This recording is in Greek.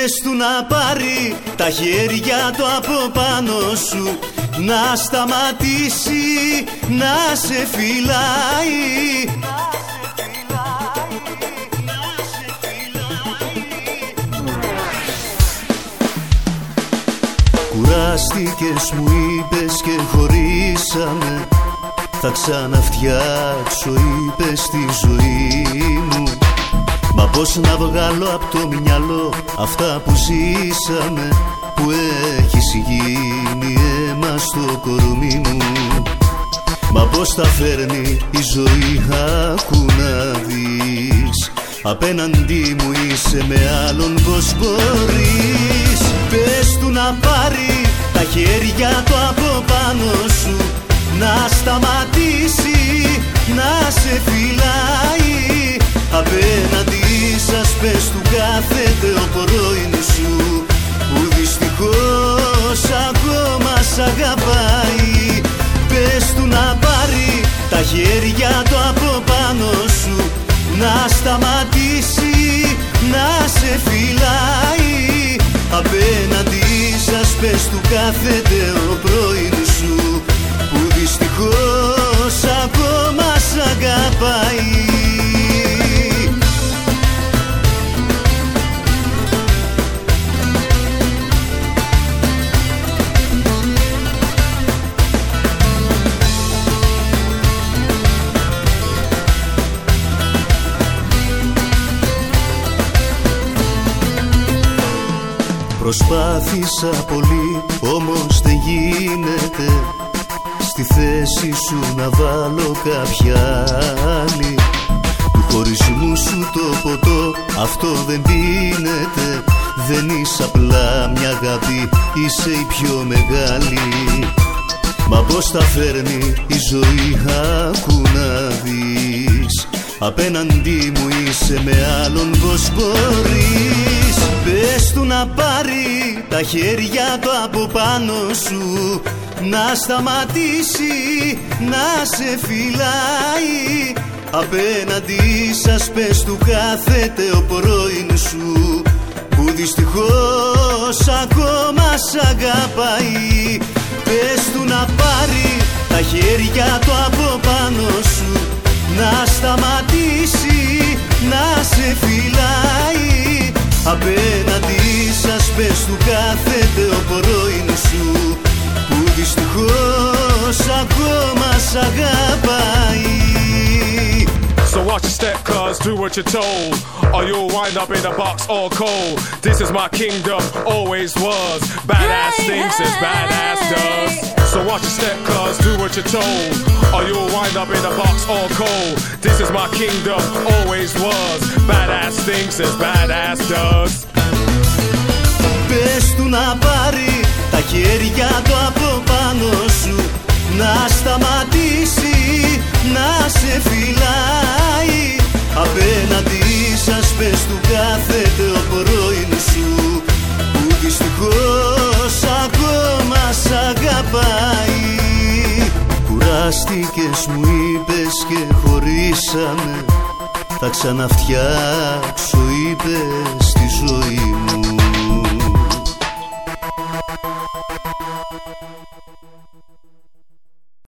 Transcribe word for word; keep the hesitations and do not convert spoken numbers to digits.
Πες του να πάρει τα χέρια του από πάνω σου, να σταματήσει να σε φυλάει. Κουράστηκες μου είπες και χωρίσαμε, θα ξαναφτιάξω είπες τη ζωή μου. Μα πώς να βγάλω απ' το μυαλό αυτά που ζήσαμε, που έχεις γίνει αίμα στο κορμί μου. Μα πώς τα φέρνει η ζωή, άκου να δεις, απέναντί μου είσαι με άλλον πως μπορείς. Πες του να πάρει τα χέρια του από πάνω σου, να σταματήσει να σε φυλάει. Απέναντί σας πες του κάθεται ο πρώην σου, που δυστυχώς ακόμα σ' αγαπάει. Πες του να πάρει τα χέρια του από πάνω σου, να σταματήσει να σε φυλάει. Απέναντί σας πες του κάθεται ο πρώην σου, που δυστυχώς ακόμα σ' αγαπάει. Προσπάθησα πολύ, όμως δεν γίνεται στη θέση σου να βάλω κάποια άλλη. Του χωρισμού σου το ποτό αυτό δεν πίνεται. Δεν είσαι απλά μια αγάπη, είσαι η πιο μεγάλη. Μα πώς τα φέρνει η ζωή, άκου να δεις, απέναντί μου είσαι με άλλον πως μπορείς. Πες του να πάρει τα χέρια του από πάνω σου, να σταματήσει να σε φυλάει. Απέναντί σας πες του κάθεται ο πρώην σου, που δυστυχώς ακόμα σ' αγαπάει. Πες του να πάρει τα χέρια του από πάνω σου, να σταματήσει να σε φυλάει. Απέναντί σας πες του κάθεται ο πρώην σου, που δυστυχώς ακόμα σ' αγαπάει. So watch your step, cuz, do what you're told, or you'll wind up in a box all cold. This is my kingdom, always was. Badass thinks as badass does. So watch your step, cuz, do what you're told, or you'll wind up in a box all cold. This is my kingdom, always was. Badass thinks as badass does. Πες του να πάρει τα χέρια του από πάνω σου, να σταματήσει να σε φυλάει. Απέναντί σας πες του κάθεται ο πρώην σου, που δυστυχώς ακόμα σ' αγαπάει. Κουράστηκες μου είπες και χωρίσαμε, θα ξαναφτιάξω είπες